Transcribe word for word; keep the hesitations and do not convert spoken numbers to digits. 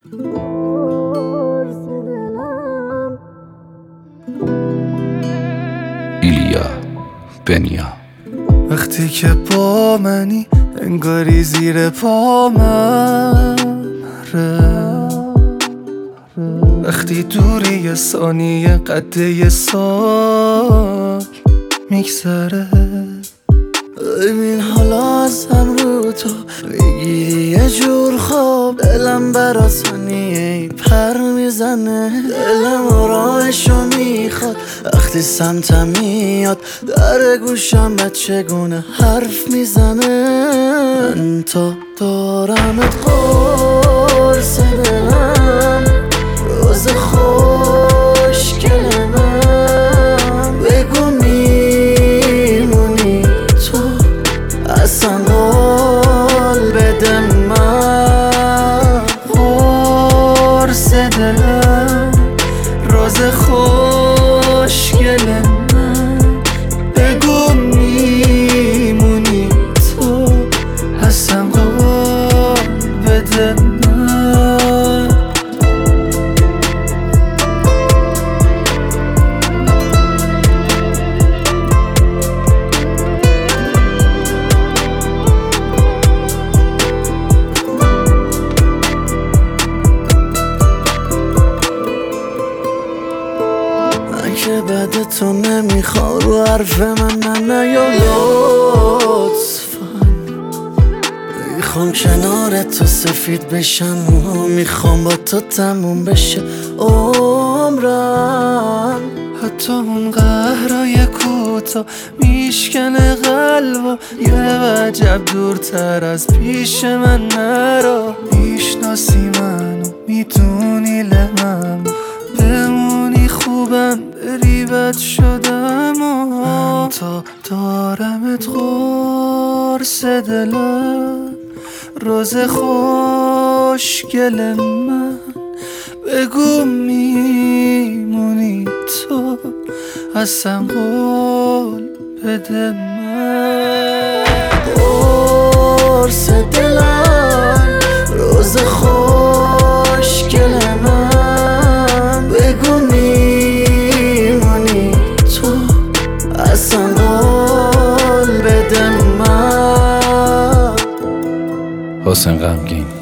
ایلیا بنیا. وقتی که با منی انگاری زیر پا من ره، وقتی دوری یه ثانیه قد یه سال میگذره. ببین حالا ازم رو تو بگیری یه جور خواب، دلم برا ثانیه پر میزنه، دلم آرامشو میخواد وقتی سمتم میاد، در گوشم بچگونه حرف میزنه. من تا دارمت قرص دلم، روز خوشگل من، بگو میمونی تو اصلا قول بده من. قرص دلم، روز خوشگل من، بگو میمونی تو اصلا قول بده من. که بعد تو نمیخوام رو حرف من نه یا لطفا، میخوام کنار تو سفید بشم و میخوام با تو تموم بشه عمرم. حتی اون قهرای کوتا میشکنه قلب و یه وجب دورتر از پیش من نرا. میشناسی منو میدونی لمم، بمونی خوبم بری بد شدم. من تا دارمت قرص دلم، روز خوشگل من، بگو میمونی تو اصلا قول بده من. قرص دلم، روز خوشگل من، بگو میمونی تو اصلا قول بده من. حسین غمگین.